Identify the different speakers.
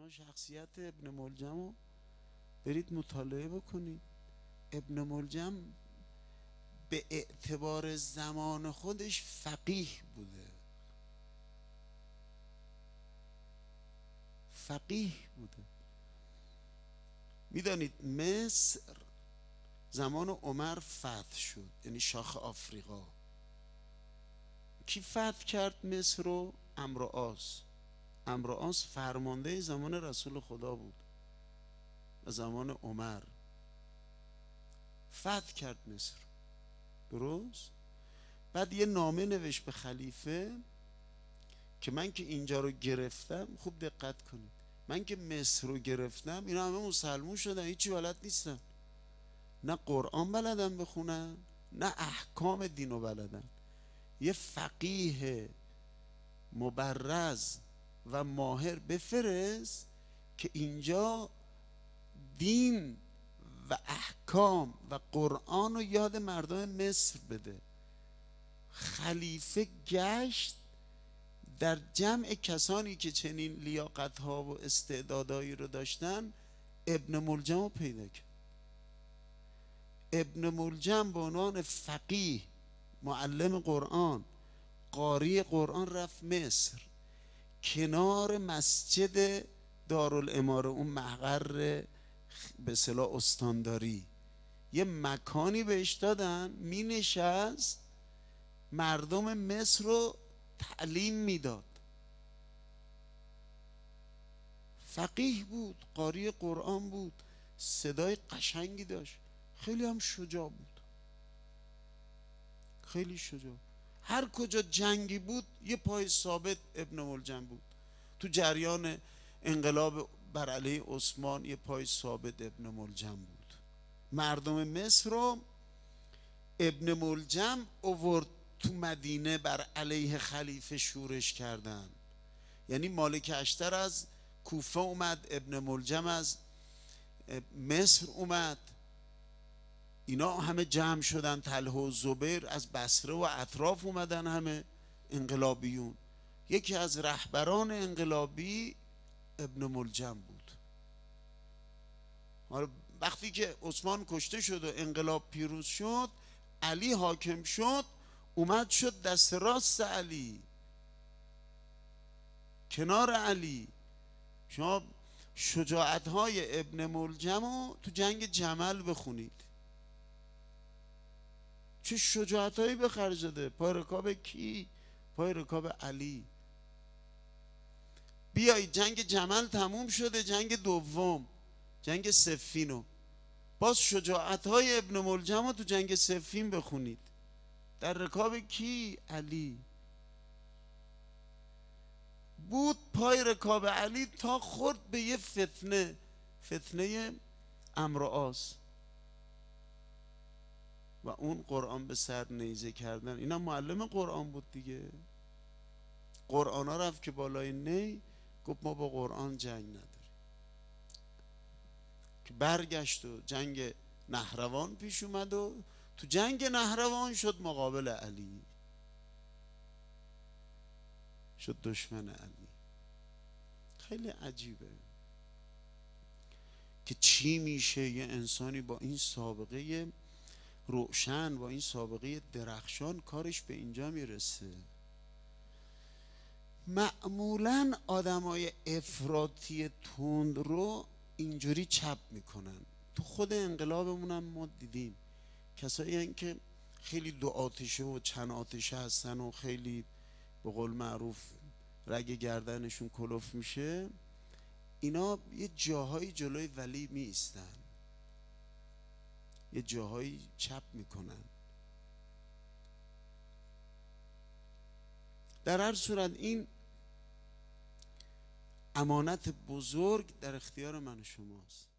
Speaker 1: شخصیت ابن ملجم رو برید مطالعه بکنید. ابن ملجم به اعتبار زمان خودش فقیه بوده، فقیه بوده. میدانید مصر زمان عمر فتح شد، یعنی شاخ آفریقا. کی فتح کرد مصر رو؟ عمرو عاص فرمانده زمان رسول خدا بود و زمان عمر فتح کرد مصر، درست؟ بعد یه نامه نوشت به خلیفه که من که اینجا رو گرفتم، خوب دقت کنید، من که مصر رو گرفتم اینا همه مسلمون شدن، هیچی بلد نیستن، نه قرآن بلدن بخونن نه احکام دین رو بلدن. یه فقیه مبرز و ماهر بفرست که اینجا دین و احکام و قرآن رو یاد مردم مصر بده. خلیفه گشت در جمع کسانی که چنین لیاقت‌ها و استعدادایی رو داشتن، ابن ملجم رو پیدا کرد. ابن ملجم به عنوان فقیه، معلم قرآن، قاری قرآن رفت مصر، کنار مسجد دارالاماره، اون مقر به اصطلاح استانداری، یه مکانی بهش دادن، می نشست مردم مصر رو تعلیم میداد. فقیه بود، قاری قرآن بود، صدای قشنگی داشت، خیلی هم شجاع بود، خیلی شجاع. هر کجا جنگی بود یه پای ثابت ابن ملجم بود. تو جریان انقلاب بر علیه عثمان یه پای ثابت ابن ملجم بود. مردم مصر رو ابن ملجم اوورد تو مدینه، بر علیه خلیفه شورش کردن. یعنی مالک اشتر از کوفه اومد، ابن ملجم از مصر اومد، اینا همه جمع شدن، طلحه و زبیر از بصره و اطراف اومدن، همه انقلابیون. یکی از رهبران انقلابی ابن ملجم بود. وقتی که عثمان کشته شد و انقلاب پیروز شد، علی حاکم شد، اومد شد دست راست علی، کنار علی. شما شجاعت‌های ابن ملجم رو تو جنگ جمل بخونید، چه شجاعت‌هایی به خرج داده. پای رکاب کی؟ پای رکاب علی. بیایی جنگ جمل تموم شده، جنگ دوم، جنگ صفینو، باز شجاعت‌های ابن ملجم رو تو جنگ صفین بخونید. در رکاب کی؟ علی بود، پای رکاب علی تا خورد به یه فتنه، فتنه عمرو عاص و اون قرآن به سر نیزه کردن. اینا معلم قرآن بود دیگه. قرآن ها رفت که بالای نی، گفت ما با قرآن جنگ نداریم، که برگشت و جنگ نهروان پیش اومد و تو جنگ نهروان شد مقابل علی، شد دشمن علی. خیلی عجیبه که چی میشه یه انسانی با این سابقه روشن، با این سابقه درخشان، کارش به اینجا میرسه. معمولا آدمای افراطی تند رو اینجوری چپ میکنن. تو خود انقلابمون هم ما دیدیم کسایی هستن که خیلی دو آتشه و چند آتشه هستن و خیلی به قول معروف رگ گردنشون کلوف میشه، اینا یه جاهایی جلوی ولی می ایستن، یه جاهایی چپ میکنن. در هر صورت این امانت بزرگ در اختیار من و شماست.